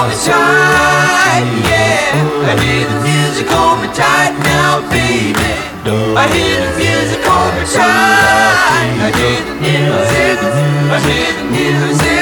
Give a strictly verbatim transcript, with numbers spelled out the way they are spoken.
me tight, yeah. I hear the music hold me tight now, baby. I hear the music hold me tight. I hear the music, I hear the music.